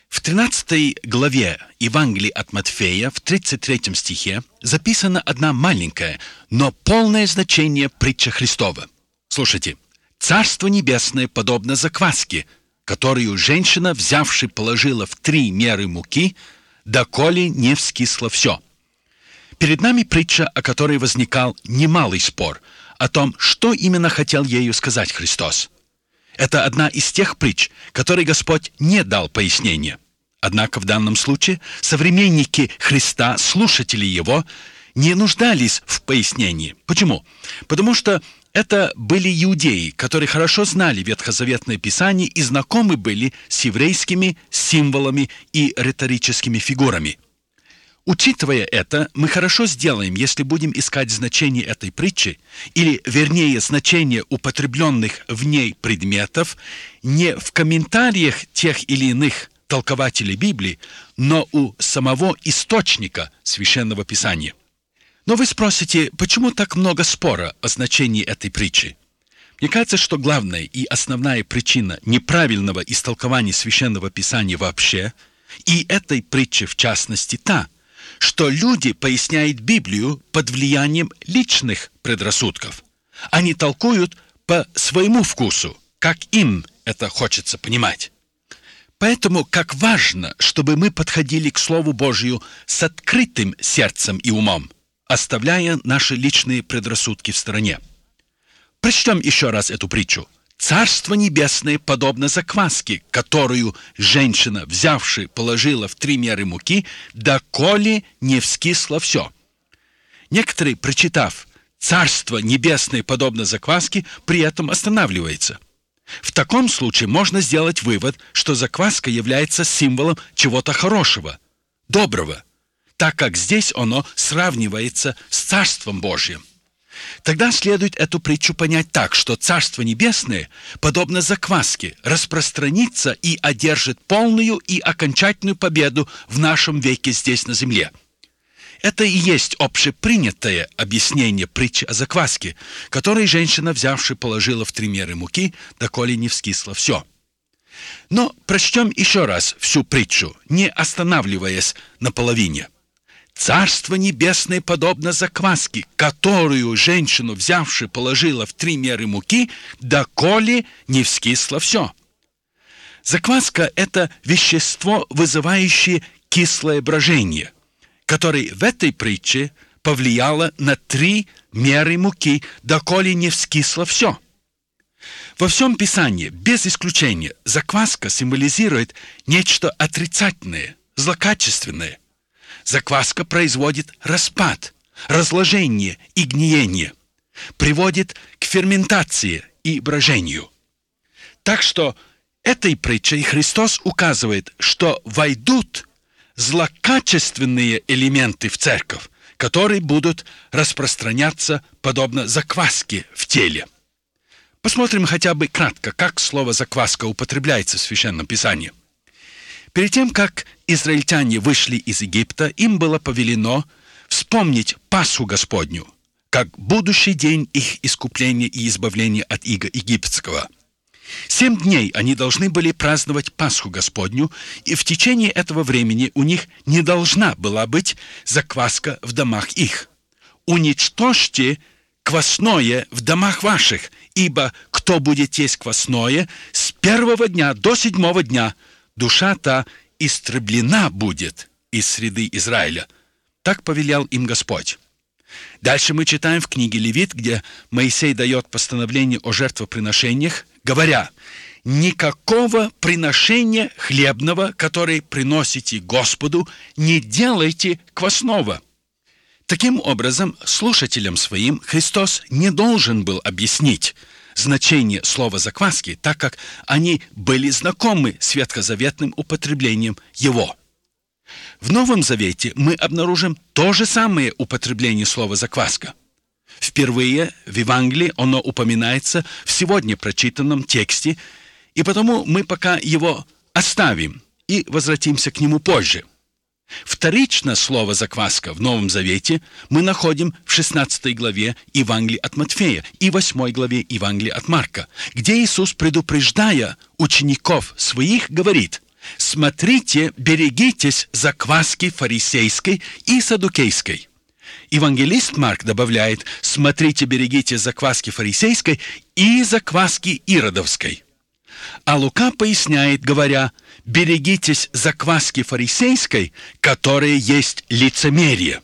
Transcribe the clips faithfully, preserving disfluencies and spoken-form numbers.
В тринадцатой главе Евангелия от Матфея, в тридцать третьем стихе, записана одна маленькая, но полное значение притча Христова. Слушайте. «Царство небесное подобно закваске, которую женщина, взявши, положила в три меры муки, доколе не вскисло все». Перед нами притча, о которой возникал немалый спор, о том, что именно хотел ею сказать Христос. Это одна из тех притч, которой Господь не дал пояснения. Однако в данном случае современники Христа, слушатели Его, не нуждались в пояснении. Почему? Потому что это были иудеи, которые хорошо знали Ветхозаветное Писание и знакомы были с еврейскими символами и риторическими фигурами. Учитывая это, мы хорошо сделаем, если будем искать значение этой притчи, или, вернее, значение употребленных в ней предметов, не в комментариях тех или иных толкователей Библии, но у самого источника Священного Писания. Но вы спросите, почему так много спора о значении этой притчи? Мне кажется, что главная и основная причина неправильного истолкования Священного Писания вообще, и этой притчи в частности, та, что люди поясняют Библию под влиянием личных предрассудков. Они толкуют по своему вкусу, как им это хочется понимать. Поэтому как важно, чтобы мы подходили к Слову Божию с открытым сердцем и умом, оставляя наши личные предрассудки в стороне. Прочтем еще раз эту притчу. «Царство небесное подобно закваске, которую женщина, взявши, положила в три меры муки, доколе не вскисло все». Некоторые, прочитав «Царство небесное подобно закваске», при этом останавливаются. В таком случае можно сделать вывод, что закваска является символом чего-то хорошего, доброго, так как здесь оно сравнивается с Царством Божьим. Тогда следует эту притчу понять так, что Царство Небесное, подобно закваске, распространится и одержит полную и окончательную победу в нашем веке здесь на земле. Это и есть общепринятое объяснение притчи о закваске, которой женщина, взявши, положила в три меры муки, доколе не вскисло все. Но прочтем еще раз всю притчу, не останавливаясь на половине. «Царство небесное подобно закваске, которую женщину, взявши, положила в три меры муки, доколе не вскисло все». Закваска – это вещество, вызывающее кислое брожение, которое в этой притче повлияло на три меры муки, доколе не вскисло все. Во всем Писании, без исключения, закваска символизирует нечто отрицательное, злокачественное. Закваска производит распад, разложение и гниение, приводит к ферментации и брожению. Так что этой притчей Христос указывает, что войдут злокачественные элементы в церковь, которые будут распространяться подобно закваске в теле. Посмотрим хотя бы кратко, как слово «закваска» употребляется в Священном Писании. Перед тем, как израильтяне вышли из Египта, им было повелено вспомнить Пасху Господню, как будущий день их искупления и избавления от ига египетского. Семь дней они должны были праздновать Пасху Господню, и в течение этого времени у них не должна была быть закваска в домах их. «Уничтожьте квасное в домах ваших, ибо кто будет есть квасное, с первого дня до седьмого дня душа та истреблена будет из среды Израиля». Так повелел им Господь. Дальше мы читаем в книге Левит, где Моисей дает постановление о жертвоприношениях, говоря: «Никакого приношения хлебного, которое приносите Господу, не делайте квасного». Таким образом, слушателям своим Христос не должен был объяснить значение слова «закваски», так как они были знакомы с ветхозаветным употреблением его. В Новом Завете мы обнаружим то же самое употребление слова «закваска». Впервые в Евангелии оно упоминается в сегодня прочитанном тексте, и потому мы пока его оставим и возвратимся к нему позже. Вторично слово «закваска» в Новом Завете мы находим в шестнадцатой главе Евангелия от Матфея и восьмой главе Евангелия от Марка, где Иисус, предупреждая учеников своих, говорит: «Смотрите, берегитесь закваски фарисейской и саддукейской». Евангелист Марк добавляет: «Смотрите, берегите закваски фарисейской и закваски иродовской». А Лука поясняет, говоря: «Берегитесь закваски фарисейской, которая есть лицемерие».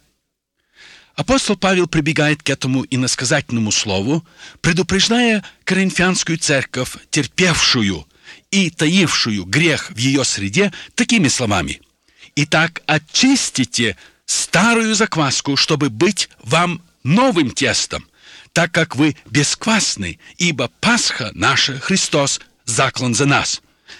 Апостол Павел прибегает к этому иносказательному слову, предупреждая коринфянскую церковь, терпевшую и таившую грех в ее среде, такими словами: «Итак, очистите старую закваску, чтобы быть вам новым тестом, так как вы бесквасны, ибо Пасха наша, Христос, заклан за нас.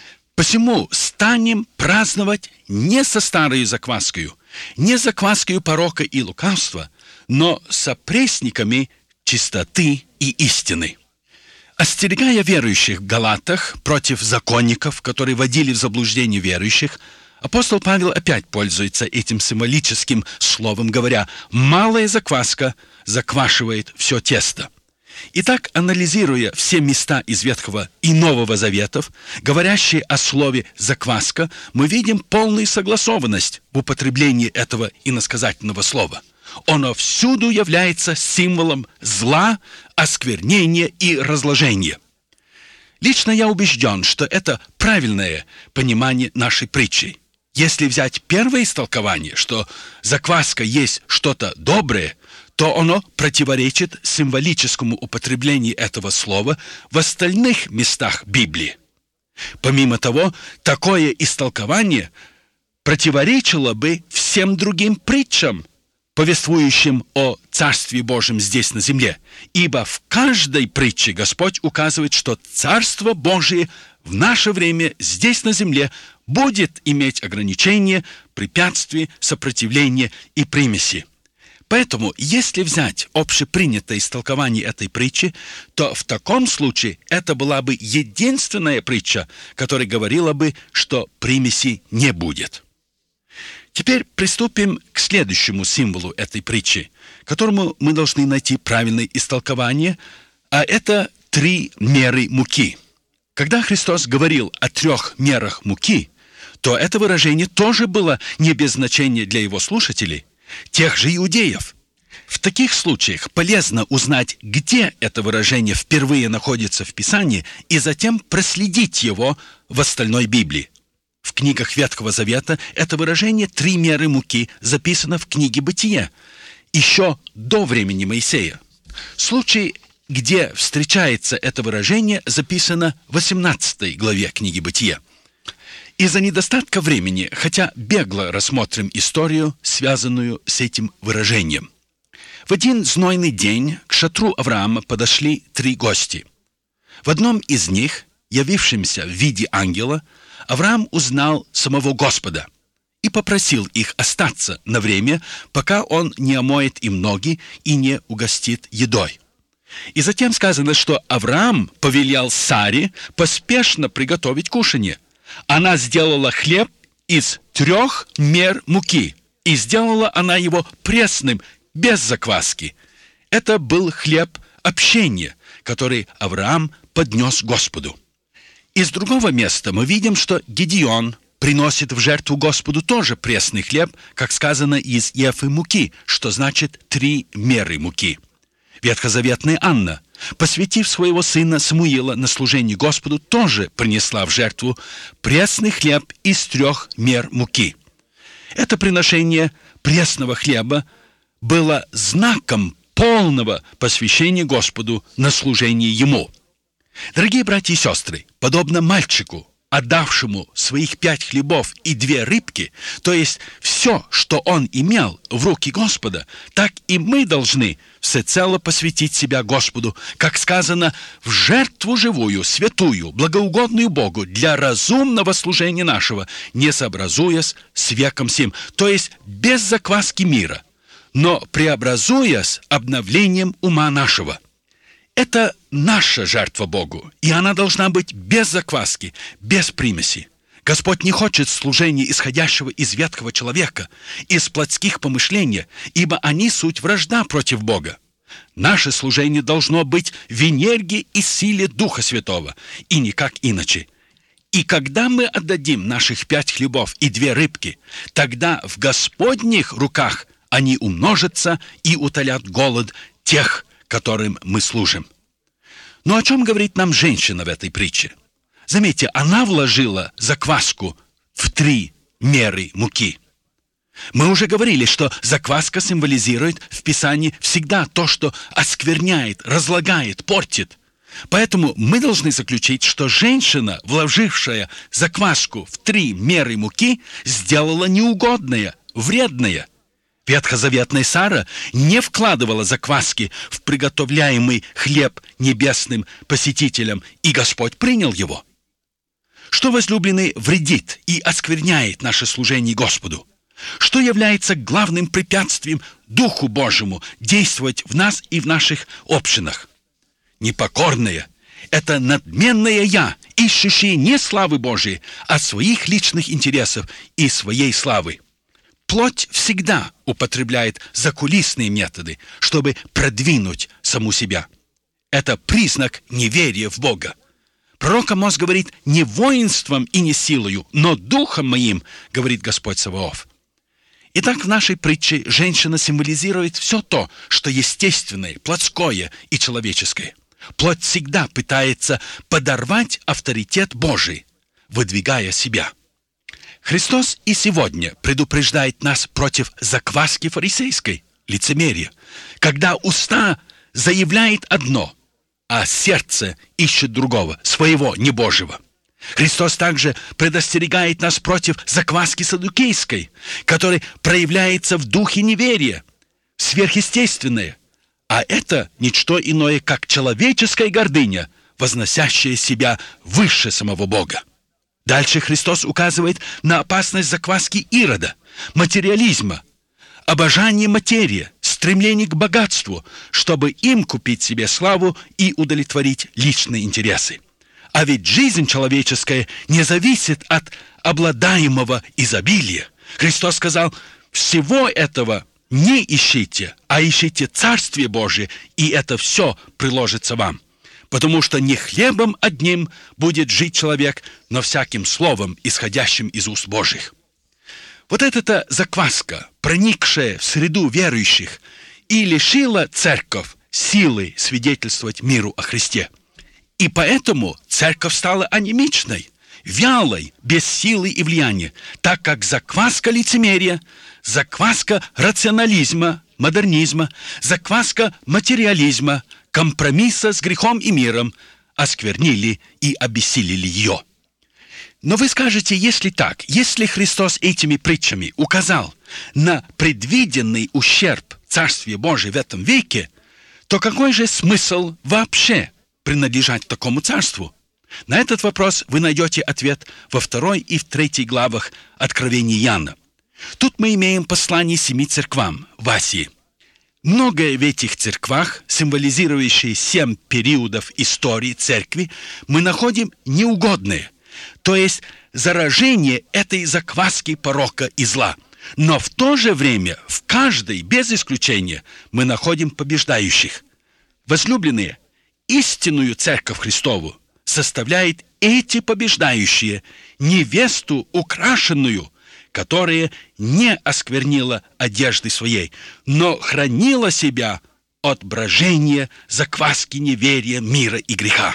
Посему станем праздновать не со старою закваскою, не закваскою порока и лукавства, но со пресниками чистоты и истины». Остерегая верующих в Галатах против законников, которые водили в заблуждение верующих, апостол Павел опять пользуется этим символическим словом, говоря: «Малая закваска заквашивает все тесто». Итак, анализируя все места из Ветхого и Нового Заветов, говорящие о слове «закваска», мы видим полную согласованность в употреблении этого иносказательного слова. Оно всюду является символом зла, осквернения и разложения. Лично я убежден, что это правильное понимание нашей притчи. Если взять первое истолкование, что закваска есть что-то доброе, то оно противоречит символическому употреблению этого слова в остальных местах Библии. Помимо того, такое истолкование противоречило бы всем другим притчам, повествующим о Царстве Божьем здесь на земле, ибо в каждой притче Господь указывает, что Царство Божие в наше время здесь на земле будет иметь ограничения, препятствия, сопротивления и примеси. Поэтому, если взять общепринятое истолкование этой притчи, то в таком случае это была бы единственная притча, которая говорила бы, что примеси не будет. Теперь приступим к следующему символу этой притчи, которому мы должны найти правильное истолкование, а это три меры муки. Когда Христос говорил о трех мерах муки, то это выражение тоже было не без значения для его слушателей, тех же иудеев. В таких случаях полезно узнать, где это выражение впервые находится в Писании, и затем проследить его в остальной Библии. В книгах Ветхого Завета это выражение «три меры муки» записано в книге «Бытие», еще до времени Моисея. Случай, где встречается это выражение, записано в восемнадцатой главе книги «Бытие». Из-за недостатка времени, хотя бегло рассмотрим историю, связанную с этим выражением. В один знойный день к шатру Авраама подошли три гости. В одном из них, явившемся в виде ангела, Авраам узнал самого Господа и попросил их остаться на время, пока он не омоет им ноги и не угостит едой. И затем сказано, что Авраам повелел Саре поспешно приготовить кушанье. Она сделала хлеб из трех мер муки, и сделала она его пресным, без закваски. Это был хлеб общения, который Авраам поднес Господу. Из другого места мы видим, что Гедеон приносит в жертву Господу тоже пресный хлеб, как сказано, из ефы муки, что значит три меры муки. Ветхозаветная Анна, посвятив своего сына Самуила на служение Господу, тоже принесла в жертву пресный хлеб из трех мер муки. Это приношение пресного хлеба было знаком полного посвящения Господу на служение Ему. Дорогие братья и сестры, подобно мальчику, отдавшему своих пять хлебов и две рыбки, то есть все, что он имел, в руки Господа, так и мы должны всецело посвятить себя Господу, как сказано, в жертву живую, святую, благоугодную Богу для разумного служения нашего, не сообразуясь с веком сим, то есть без закваски мира, но преобразуясь обновлением ума нашего. Это наша жертва Богу, и она должна быть без закваски, без примеси. Господь не хочет служения, исходящего из ветхого человека, из плотских помышлений, ибо они суть вражда против Бога. Наше служение должно быть в энергии и силе Духа Святого, и никак иначе. И когда мы отдадим наших пять хлебов и две рыбки, тогда в Господних руках они умножатся и утолят голод тех, которым мы служим. Но о чем говорит нам женщина в этой притче? Заметьте, она вложила закваску в три меры муки. Мы уже говорили, что закваска символизирует в Писании всегда то, что оскверняет, разлагает, портит. Поэтому мы должны заключить, что женщина, вложившая закваску в три меры муки, сделала неугодное, вредное. Ветхозаветная Сара не вкладывала закваски в приготовляемый хлеб небесным посетителям, и Господь принял его. Что, возлюбленный, вредит и оскверняет наше служение Господу? Что является главным препятствием Духу Божьему действовать в нас и в наших общинах? Непокорное – это надменное «я», ищущее не славы Божией, а своих личных интересов и своей славы. Плоть всегда употребляет закулисные методы, чтобы продвинуть саму себя. Это признак неверия в Бога. Пророк Амос говорит: «Не воинством и не силою, но духом моим, говорит Господь Саваоф». Итак, в нашей притче женщина символизирует все то, что естественное, плотское и человеческое. Плоть всегда пытается подорвать авторитет Божий, выдвигая себя. Христос и сегодня предупреждает нас против закваски фарисейской, лицемерия, когда уста заявляет одно, а сердце ищет другого, своего, не Божьего. Христос также предостерегает нас против закваски саддукейской, которая проявляется в духе неверия, сверхъестественное. А это ничто иное, как человеческая гордыня, возносящая себя выше самого Бога. Дальше Христос указывает на опасность закваски Ирода, материализма, обожание материи, стремление к богатству, чтобы им купить себе славу и удовлетворить личные интересы. А ведь жизнь человеческая не зависит от обладаемого изобилия. Христос сказал: «Всего этого не ищите, а ищите Царствие Божие, и это все приложится вам. Потому что не хлебом одним будет жить человек, но всяким словом, исходящим из уст Божьих». Вот эта закваска, проникшая в среду верующих, и лишила церковь силы свидетельствовать миру о Христе. И поэтому церковь стала анемичной, вялой, без силы и влияния, так как закваска лицемерия, закваска рационализма, модернизма, закваска материализма, компромисса с грехом и миром осквернили и обессилили ее. Но вы скажете, если так, если Христос этими притчами указал на предвиденный ущерб Царствия Божия в этом веке, то какой же смысл вообще принадлежать такому царству? На этот вопрос вы найдете ответ во второй и в третьей главах Откровения Иоанна. Тут мы имеем послание семи церквам в Асии. Многое в этих церквах, символизирующие семь периодов истории церкви, мы находим неугодное, то есть заражение этой закваски порока и зла. Но в то же время в каждой, без исключения, мы находим побеждающих. Возлюбленные, истинную церковь Христову составляет эти побеждающие, невесту украшенную, которая не осквернила одежды своей, но хранила себя от брожения, закваски неверия, мира и греха.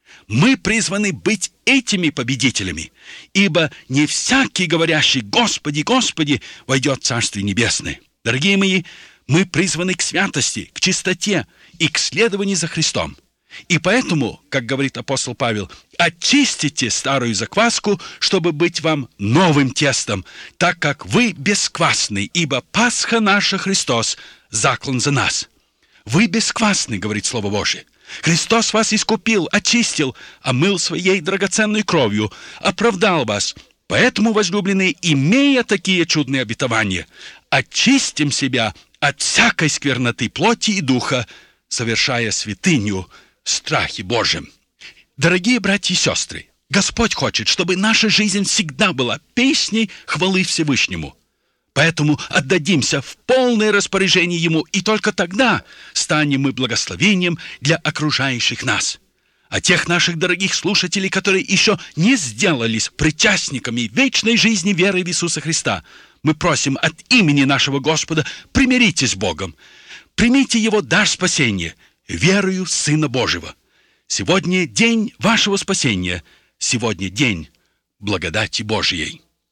Мы призваны быть этими победителями, ибо не всякий, говорящий «Господи, Господи», войдет в Царствие Небесное. Дорогие мои, мы призваны к святости, к чистоте и к следованию за Христом. И поэтому, как говорит апостол Павел, очистите старую закваску, чтобы быть вам новым тестом, так как вы бесквасны, ибо Пасха наша Христос заклан за нас. Вы бесквасны, говорит Слово Божие. Христос вас искупил, очистил, омыл своей драгоценной кровью, оправдал вас. Поэтому, возлюбленные, имея такие чудные обетования, очистим себя от всякой скверноты плоти и духа, совершая святыню в страхе Божьем. Дорогие братья и сестры, Господь хочет, чтобы наша жизнь всегда была песней хвалы Всевышнему. Поэтому отдадимся в полное распоряжение Ему, и только тогда станем мы благословением для окружающих нас. А тех наших дорогих слушателей, которые еще не сделались причастниками вечной жизни веры в Иисуса Христа, мы просим от имени нашего Господа: примиритесь с Богом, примите Его дар спасения, верою Сына Божьего. Сегодня день вашего спасения, сегодня день благодати Божьей.